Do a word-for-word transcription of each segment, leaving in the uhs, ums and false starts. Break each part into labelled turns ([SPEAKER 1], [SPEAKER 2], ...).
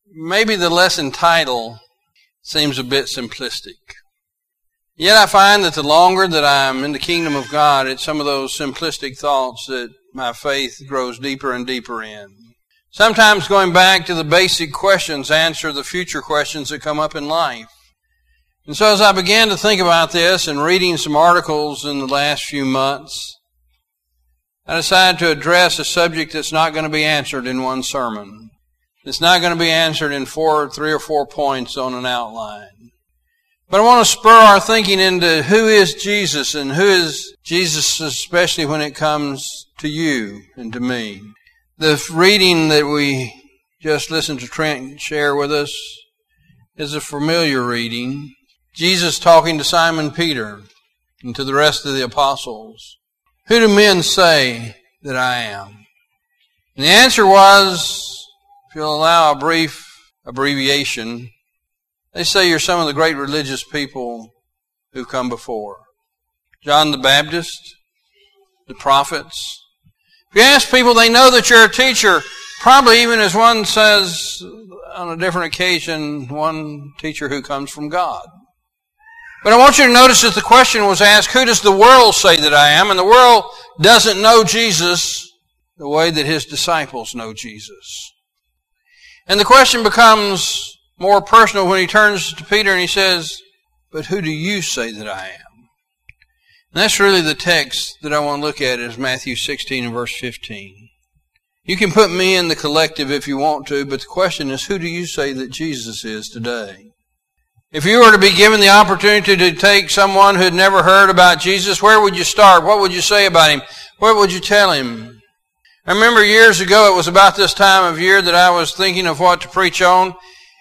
[SPEAKER 1] maybe the lesson title seems a bit simplistic. Yet I find that the longer that I'm in the kingdom of God, it's some of those simplistic thoughts that my faith grows deeper and deeper in. Sometimes going back to the basic questions answer the future questions that come up in life. And so as I began to think about this and reading some articles in the last few months, I decided to address a subject that's not going to be answered in one sermon. It's not going to be answered in four, three or four points on an outline. But I want to spur our thinking into who is Jesus and who is Jesus, especially when it comes to you and to me. The reading that we just listened to Trent share with us is a familiar reading. Jesus talking to Simon Peter and to the rest of the apostles. Who do men say that I am? And the answer was, if you'll allow a brief abbreviation, they say you're some of the great religious people who've come before. John the Baptist, the prophets. If you ask people, they know that you're a teacher. Probably even as one says on a different occasion, one teacher who comes from God. But I want you to notice that the question was asked, who does the world say that I am? And the world doesn't know Jesus the way that his disciples know Jesus. And the question becomes more personal when he turns to Peter and he says, but who do you say that I am? And that's really the text that I want to look at is Matthew sixteen and verse fifteen. You can put me in the collective if you want to, but the question is, who do you say that Jesus is today? If you were to be given the opportunity to take someone who had never heard about Jesus, where would you start? What would you say about him? What would you tell him? I remember years ago, it was about this time of year that I was thinking of what to preach on.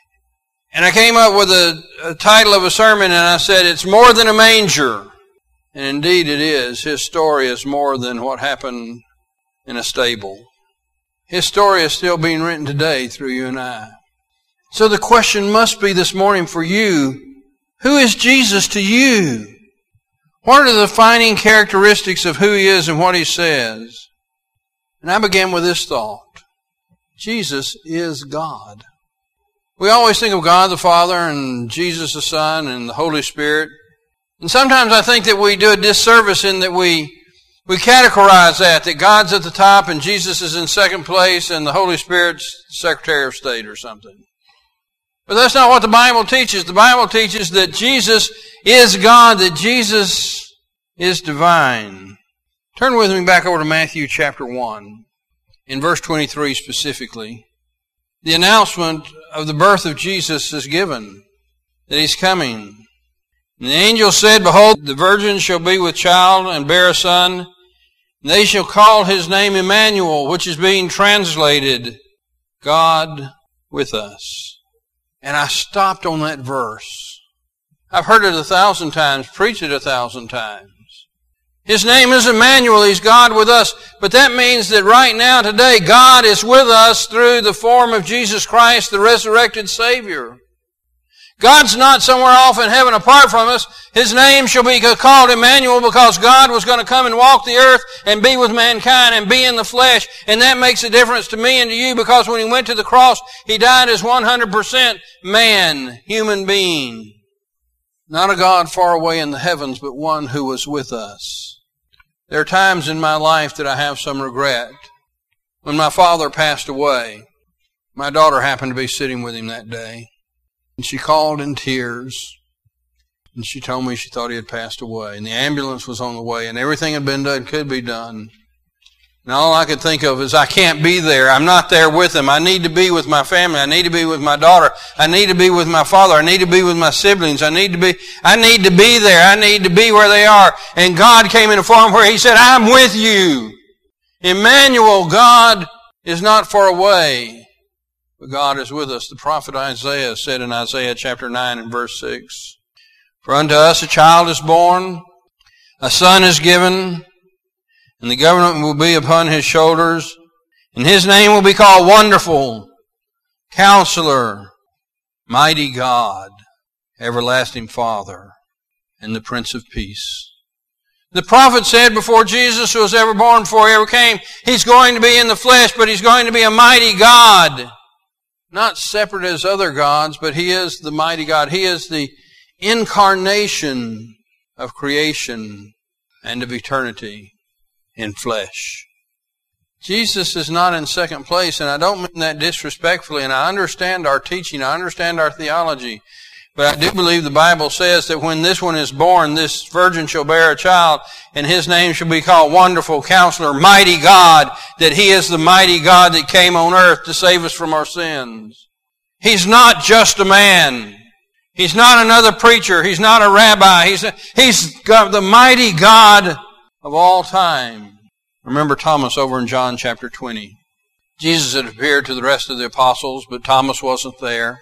[SPEAKER 1] And I came up with a, a title of a sermon and I said, it's more than a manger. And indeed it is. His story is more than what happened in a stable. His story is still being written today through you and I. So the question must be this morning for you, who is Jesus to you? What are the defining characteristics of who he is and what he says? And I began with this thought. Jesus is God. We always think of God the Father and Jesus the Son and the Holy Spirit. And sometimes I think that we do a disservice in that we we categorize that, that God's at the top and Jesus is in second place and the Holy Spirit's Secretary of State or something. But that's not what the Bible teaches. The Bible teaches that Jesus is God, that Jesus is divine. Turn with me back over to Matthew chapter one, in verse twenty-three specifically. The announcement of the birth of Jesus is given, that he's coming. And the angel said, behold, the virgin shall be with child and bear a son, and they shall call his name Emmanuel, which is being translated, God with us. And I stopped on that verse. I've heard it a thousand times, preached it a thousand times. His name is Emmanuel, he's God with us. But that means that right now, today, God is with us through the form of Jesus Christ, the resurrected Savior. God's not somewhere off in heaven apart from us. His name shall be called Emmanuel because God was going to come and walk the earth and be with mankind and be in the flesh. And that makes a difference to me and to you because when he went to the cross, he died as one hundred percent man, human being. Not a God far away in the heavens, but one who was with us. There are times in my life that I have some regret. When my father passed away, my daughter happened to be sitting with him that day. And she called in tears, and she told me she thought he had passed away. And the ambulance was on the way, and everything had been done, could be done. And all I could think of is, I can't be there. I'm not there with him. I need to be with my family. I need to be with my daughter. I need to be with my father. I need to be with my siblings. I need to be, I need to be there. I need to be where they are. And God came in a form where he said, I'm with you. Emmanuel, God is not far away. But God is with us. The prophet Isaiah said in Isaiah chapter nine and verse six, for unto us a child is born, a son is given, and the government will be upon his shoulders, and his name will be called Wonderful, Counselor, Mighty God, Everlasting Father, and the Prince of Peace. The prophet said before Jesus was ever born, before he ever came, he's going to be in the flesh, but he's going to be a mighty God. not separate as other gods, but He is the mighty God. He is the incarnation of creation and of eternity in flesh. Jesus is not in second place, and I don't mean that disrespectfully, and I understand our teaching, I understand our theology, but I do believe the Bible says that when this one is born, this virgin shall bear a child, and His name shall be called Wonderful Counselor, Mighty God, that He is the mighty God that came on earth to save us from our sins. He's not just a man. He's not another preacher. He's not a rabbi. He's, he's God, the mighty God of all time. Remember Thomas over in John chapter twenty. Jesus had appeared to the rest of the apostles, but Thomas wasn't there.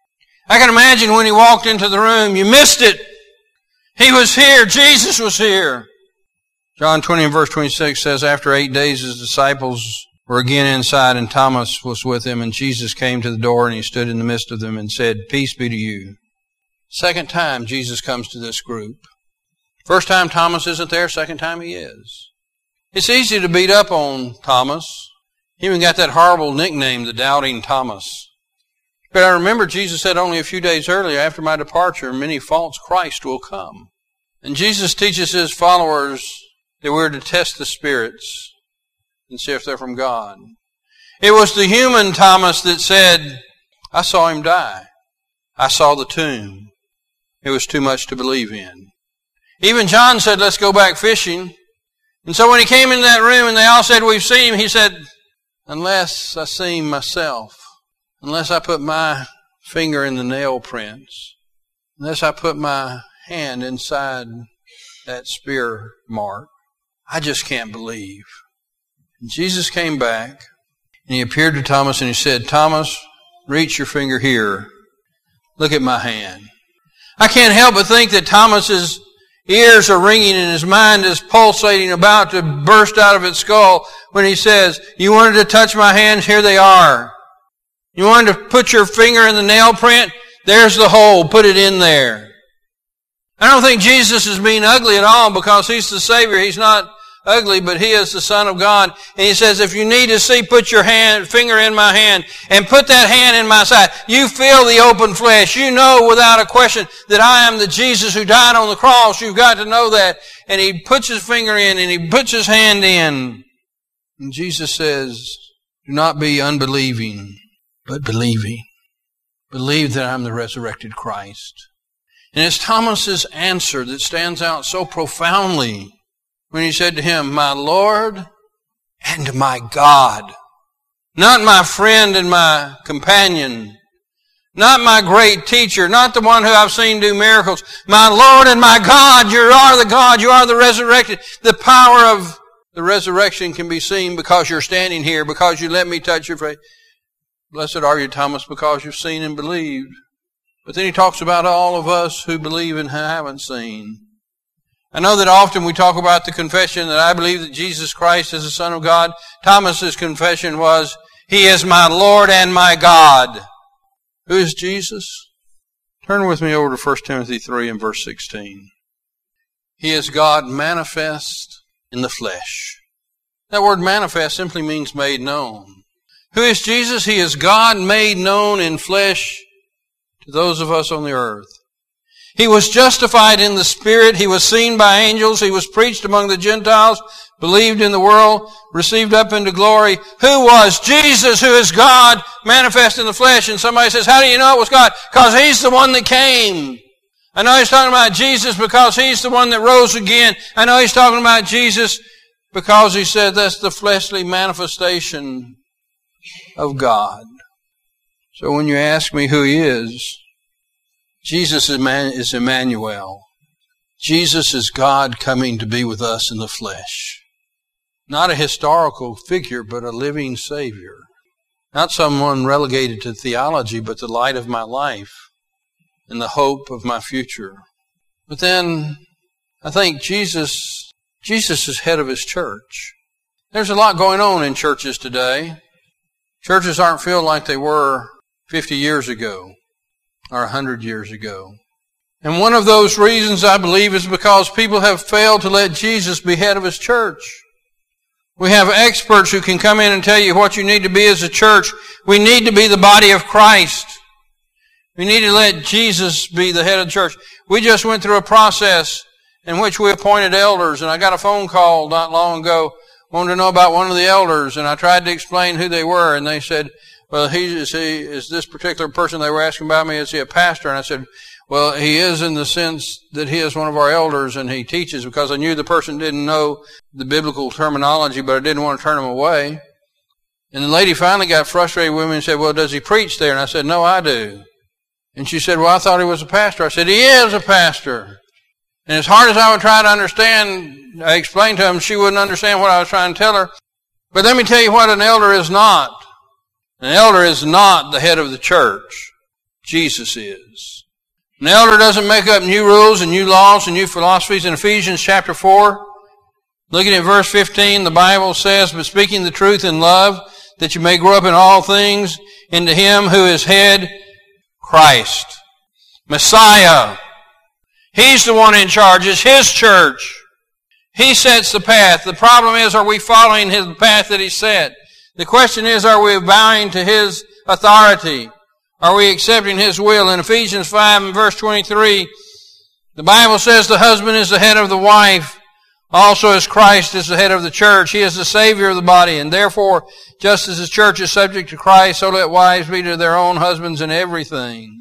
[SPEAKER 1] I can imagine when he walked into the room, you missed it. He was here. Jesus was here. John twenty and verse twenty-six says, after eight days his disciples were again inside, and Thomas was with them, and Jesus came to the door, and He stood in the midst of them and said, peace be to you. Second time Jesus comes to this group. First time Thomas isn't there, second time He is. It's easy to beat up on Thomas. He even got that horrible nickname, the Doubting Thomas. But I remember Jesus said only a few days earlier, after my departure, many false Christ will come. And Jesus teaches His followers that we're to test the spirits and see if they're from God. It was the human Thomas that said, I saw Him die. I saw the tomb. It was too much to believe in. Even John said, let's go back fishing. And so when he came into that room and they all said, we've seen Him, he said, unless I see Him myself, unless I put my finger in the nail prints, unless I put my hand inside that spear mark, I just can't believe. And Jesus came back and He appeared to Thomas and He said, Thomas, reach your finger here. Look at my hand. I can't help but think that Thomas's ears are ringing and his mind is pulsating, about to burst out of its skull when he says, you wanted to touch my hands? Here they are. You wanted to put your finger in the nail print? There's the hole. Put it in there. I don't think Jesus is being ugly at all, because He's the Savior. He's not ugly, but He is the Son of God. And He says, if you need to see, put your hand, finger in my hand and put that hand in my side. You feel the open flesh. You know without a question that I am the Jesus who died on the cross. You've got to know that. And He puts His finger in and He puts His hand in. And Jesus says, do not be unbelieving, but believing. Believe that I'm the resurrected Christ. And it's Thomas's answer that stands out so profoundly when he said to Him, my Lord and my God. Not my friend and my companion. Not my great teacher. Not the one who I've seen do miracles. My Lord and my God. You are the God. You are the resurrected. The power of the resurrection can be seen because you're standing here, because you let me touch your face. Blessed are you, Thomas, because you've seen and believed. But then he talks about all of us who believe and haven't seen. I know that often we talk about the confession that I believe that Jesus Christ is the Son of God. Thomas's confession was, He is my Lord and my God. Who is Jesus? Turn with me over to First Timothy three and verse sixteen. He is God manifest in the flesh. That word manifest simply means made known. Who is Jesus? He is God made known in flesh to those of us on the earth. He was justified in the Spirit. He was seen by angels. He was preached among the Gentiles, believed in the world, received up into glory. Who was Jesus, who is God manifest in the flesh? And somebody says, how do you know it was God? Because He's the one that came. I know He's talking about Jesus because He's the one that rose again. I know He's talking about Jesus because He said that's the fleshly manifestation of God. So when you ask me who He is, Jesus is Emmanuel. Jesus is God coming to be with us in the flesh. Not a historical figure, but a living Savior. Not someone relegated to theology, but the light of my life and the hope of my future. But then I think Jesus, Jesus is head of His church. There's a lot going on in churches today. Churches aren't filled like they were fifty years ago. Or a hundred years ago. And one of those reasons, I believe, is because people have failed to let Jesus be head of His church. We have experts who can come in and tell you what you need to be as a church. We need to be the body of Christ. We need to let Jesus be the head of the church. We just went through a process in which we appointed elders, and I got a phone call not long ago, wanted to know about one of the elders, and I tried to explain who they were, and they said, well, he is, he, is this particular person they were asking about me, is he a pastor? And I said, well, he is in the sense that he is one of our elders and he teaches, because I knew the person didn't know the biblical terminology, but I didn't want to turn him away. And the lady finally got frustrated with me and said, well, does he preach there? And I said, no, I do. And she said, well, I thought he was a pastor. I said, he is a pastor. And as hard as I would try to understand, I explained to him, she wouldn't understand what I was trying to tell her. But let me tell you what an elder is not. An elder is not the head of the church. Jesus is. An elder doesn't make up new rules and new laws and new philosophies. In Ephesians chapter four, looking at verse fifteen, the Bible says, but speaking the truth in love, that you may grow up in all things into Him who is head, Christ. Messiah. He's the one in charge. It's His church. He sets the path. The problem is, are we following His path that He set? The question is, are we bowing to His authority? Are we accepting His will? In Ephesians five and verse twenty-three, the Bible says the husband is the head of the wife, also as Christ is the head of the church. He is the Savior of the body, and therefore, just as the church is subject to Christ, so let wives be to their own husbands in everything.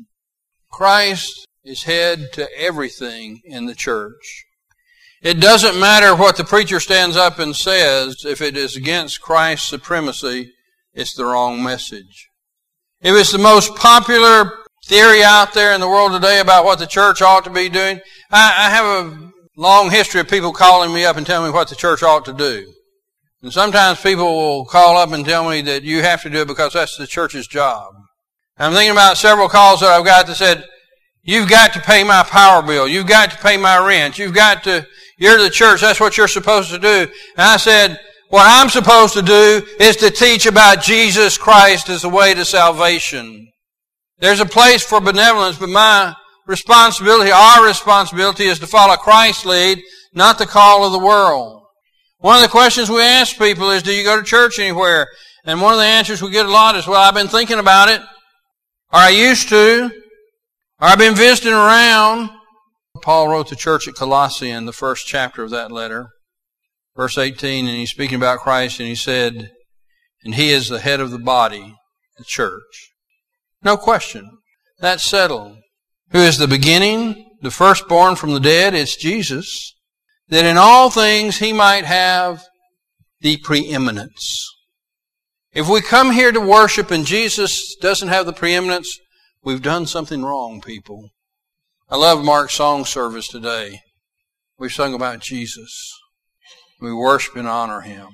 [SPEAKER 1] Christ is head to everything in the church. It doesn't matter what the preacher stands up and says. If it is against Christ's supremacy, it's the wrong message. If it's the most popular theory out there in the world today about what the church ought to be doing, I, I have a long history of people calling me up and telling me what the church ought to do. And sometimes people will call up and tell me that you have to do it because that's the church's job. I'm thinking about several calls that I've got that said, you've got to pay my power bill. You've got to pay my rent. You've got to, you're the church. That's what you're supposed to do. And I said, what I'm supposed to do is to teach about Jesus Christ as the way to salvation. There's a place for benevolence, but my responsibility, our responsibility is to follow Christ's lead, not the call of the world. One of the questions we ask people is, do you go to church anywhere? And one of the answers we get a lot is, well, I've been thinking about it, or I used to, or I've been visiting around. Paul wrote the church at Colossae in the first chapter of that letter. Verse eighteen, and he's speaking about Christ, and he said, and He is the head of the body, the church. No question. That's settled. Who is the beginning, the firstborn from the dead? It's Jesus. That in all things He might have the preeminence. If we come here to worship and Jesus doesn't have the preeminence, we've done something wrong, people. I love Mark's song service today. We've sung about Jesus. We worship and honor Him.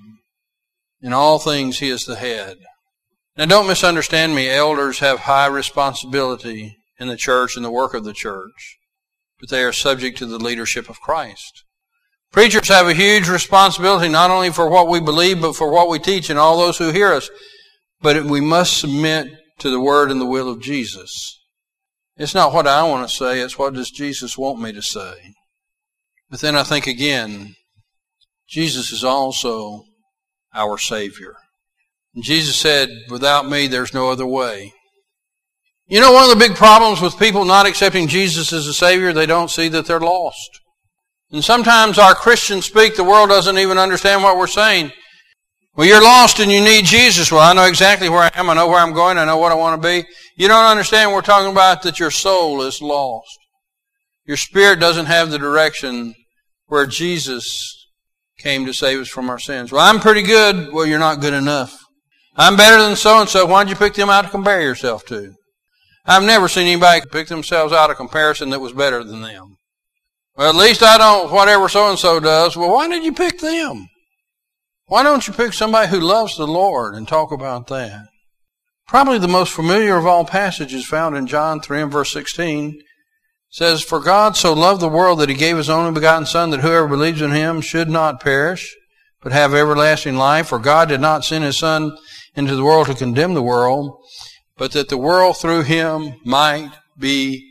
[SPEAKER 1] In all things, He is the head. Now, don't misunderstand me. Elders have high responsibility in the church and the work of the church, but they are subject to the leadership of Christ. Preachers have a huge responsibility not only for what we believe, but for what we teach and all those who hear us. But we must submit to the word and the will of Jesus. It's not what I want to say, it's what does Jesus want me to say. But then I think again, Jesus is also our Savior. And Jesus said, without me, there's no other way. You know, one of the big problems with people not accepting Jesus as a Savior, they don't see that they're lost. And sometimes our Christian speak, the world doesn't even understand what we're saying. Well, you're lost and you need Jesus. Well, I know exactly where I am. I know where I'm going. I know what I want to be. You don't understand. We're talking about that your soul is lost. Your spirit doesn't have the direction where Jesus came to save us from our sins. Well, I'm pretty good. Well, you're not good enough. I'm better than so-and-so. Why did you pick them out to compare yourself to? I've never seen anybody pick themselves out of comparison that was better than them. Well, at least I don't, whatever so-and-so does. Well, why did you pick them? Why don't you pick somebody who loves the Lord and talk about that? Probably the most familiar of all passages found in John three and verse sixteen says, for God so loved the world that He gave His only begotten Son, that whoever believes in Him should not perish, but have everlasting life. For God did not send His Son into the world to condemn the world, but that the world through Him might be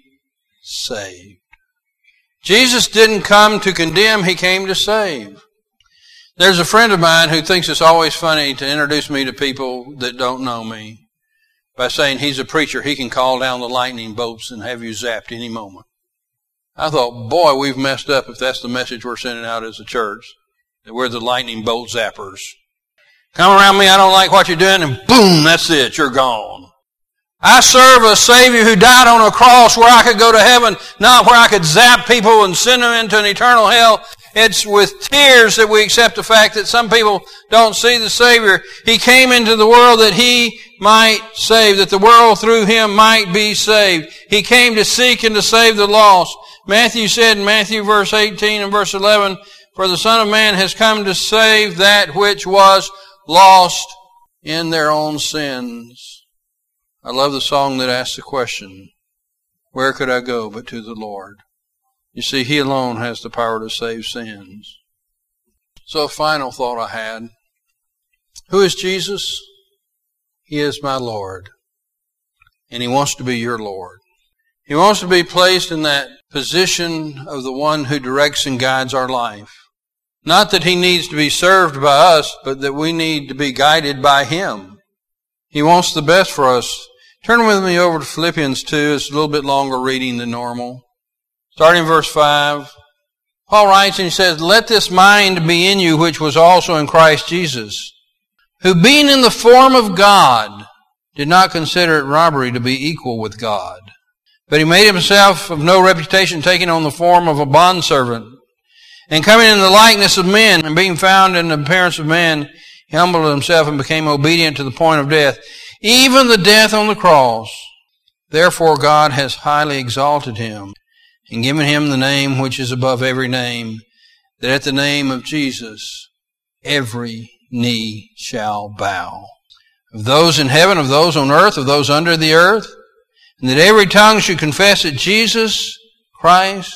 [SPEAKER 1] saved. Jesus didn't come to condemn, He came to save. There's a friend of mine who thinks it's always funny to introduce me to people that don't know me by saying he's a preacher. He can call down the lightning bolts and have you zapped any moment. I thought, boy, we've messed up if that's the message we're sending out as a church, that we're the lightning bolt zappers. Come around me, I don't like what you're doing, and boom, that's it, you're gone. I serve a Savior who died on a cross where I could go to heaven, not where I could zap people and send them into an eternal hell. It's with tears that we accept the fact that some people don't see the Savior. He came into the world that He might save, that the world through Him might be saved. He came to seek and to save the lost. Matthew said in Matthew verse eighteen and verse eleven, "For the Son of Man has come to save that which was lost in their own sins." I love the song that asks the question, where could I go but to the Lord? You see, He alone has the power to save sins. So a final thought I had. Who is Jesus? He is my Lord. And He wants to be your Lord. He wants to be placed in that position of the one who directs and guides our life. Not that He needs to be served by us, but that we need to be guided by Him. He wants the best for us. Turn with me over to Philippians two. It's a little bit longer reading than normal. Starting in verse five, Paul writes and he says, "Let this mind be in you which was also in Christ Jesus, who being in the form of God, did not consider it robbery to be equal with God. But He made Himself of no reputation, taking on the form of a bondservant. And coming in the likeness of men, and being found in the appearance of man, He humbled Himself and became obedient to the point of death, even the death on the cross. Therefore God has highly exalted Him, and given Him the name which is above every name, that at the name of Jesus every knee shall bow, of those in heaven, of those on earth, of those under the earth, and that every tongue should confess that Jesus Christ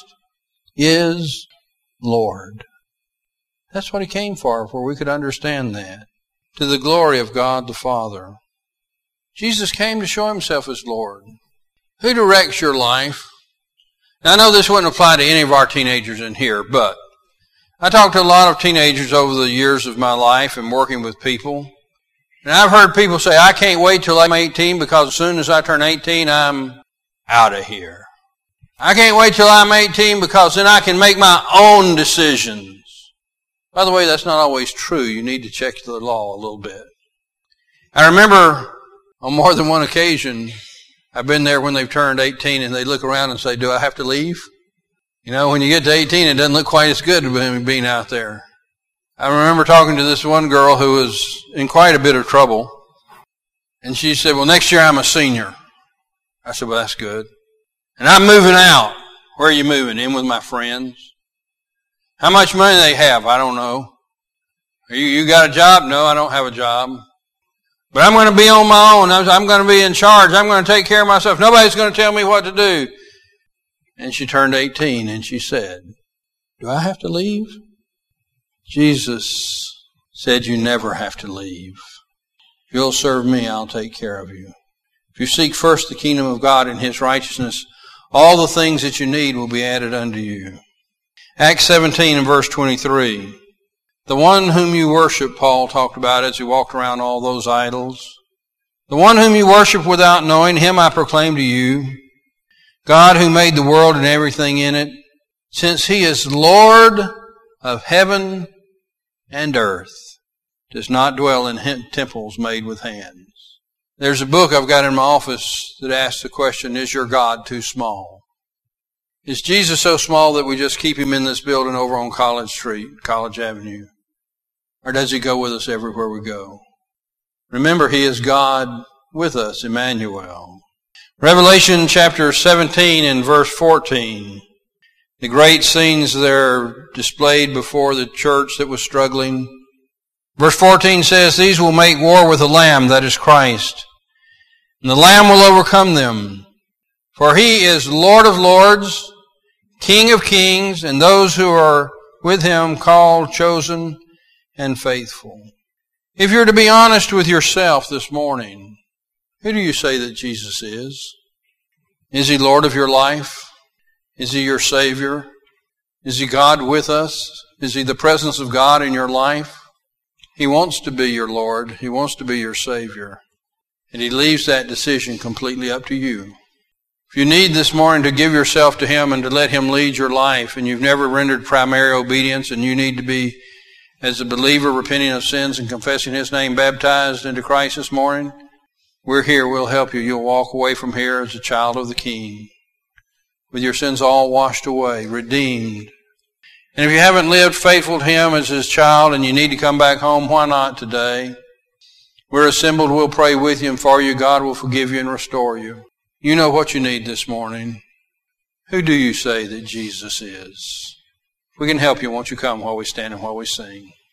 [SPEAKER 1] is Lord." That's what He came for, for we could understand that. To the glory of God the Father. Jesus came to show Himself as Lord. Who directs your life? Now, I know this wouldn't apply to any of our teenagers in here, but I talked to a lot of teenagers over the years of my life and working with people. And I've heard people say, "I can't wait till I'm eighteen because as soon as I turn eighteen, I'm out of here. I can't wait till I'm eighteen because then I can make my own decisions." By the way, that's not always true. You need to check the law a little bit. I remember on more than one occasion, I've been there when they've turned eighteen and they look around and say, "Do I have to leave?" You know, when you get to eighteen, it doesn't look quite as good being out there. I remember talking to this one girl who was in quite a bit of trouble. And she said, "Well, next year I'm a senior." I said, "Well, that's good. And I'm moving out." "Where are you moving?" "In with my friends." "How much money do they have?" "I don't know." "You, you got a job?" "No, I don't have a job. But I'm going to be on my own. I'm going to be in charge. I'm going to take care of myself. Nobody's going to tell me what to do." And she turned eighteen and she said, "Do I have to leave?" Jesus said, "You never have to leave. If you'll serve me, I'll take care of you. If you seek first the kingdom of God and His righteousness, all the things that you need will be added unto you." Acts seventeen and verse twenty-three. The one whom you worship, Paul talked about as he walked around all those idols. "The one whom you worship without knowing, Him I proclaim to you, God who made the world and everything in it, since He is Lord of heaven and earth, does not dwell in temples made with hands." There's a book I've got in my office that asks the question, is your God too small? Is Jesus so small that we just keep Him in this building over on College Street, College Avenue? Or does He go with us everywhere we go? Remember, He is God with us, Emmanuel. Revelation chapter seventeen and verse fourteen. The great scenes there displayed before the church that was struggling. Verse fourteen says, "These will make war with the Lamb, that is Christ. And the Lamb will overcome them. For He is Lord of lords, King of kings, and those who are with Him called, chosen, and faithful." If you're to be honest with yourself this morning, who do you say that Jesus is? Is He Lord of your life? Is He your Savior? Is He God with us? Is He the presence of God in your life? He wants to be your Lord. He wants to be your Savior. And He leaves that decision completely up to you. If you need this morning to give yourself to Him and to let Him lead your life, and you've never rendered primary obedience, and you need to be, as a believer, repenting of sins and confessing His name, baptized into Christ this morning, we're here. We'll help you. You'll walk away from here as a child of the King, with your sins all washed away, redeemed. And if you haven't lived faithful to Him as His child and you need to come back home, why not today? We're assembled. We'll pray with you and for you. God will forgive you and restore you. You know what you need this morning. Who do you say that Jesus is? If we can help you, won't you come while we stand and while we sing?